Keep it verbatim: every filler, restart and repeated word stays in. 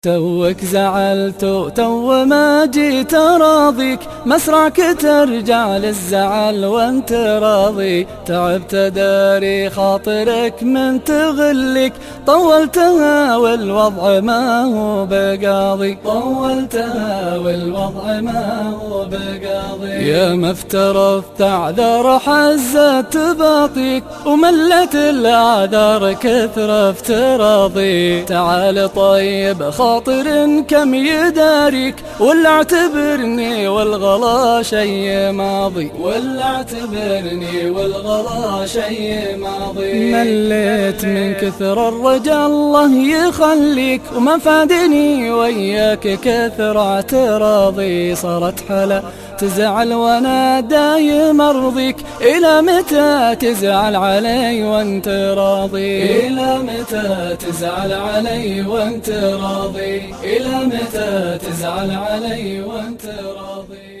توك زعلت تو ما جيت راضيك، مسرعك ترجع للزعل وانت راضي. تعبت داري خاطرك من تغلك، طولتها والوضع ما هو بقاضي. طولتها والوضع ما هو بقاضي. يا ما افترضت اعذار حزت باطيك، وملت الاعذار كثر افتراضي. تعال طيب خاطر كم يداريك، ولا اعتبرني والغلا شي ماضي. ولا اعتبرني والغلا شي ماضي. مليت من كثر الرجا الله يخليك، وما فادني وياك كثر اعتراضي. صارت حلا تزعل وانا دايم ارضيك، الى متى تزعل علي وانت راضي؟ الى متى تزعل علي وانت راضي؟ الى متى تزعل علي وانت راضي؟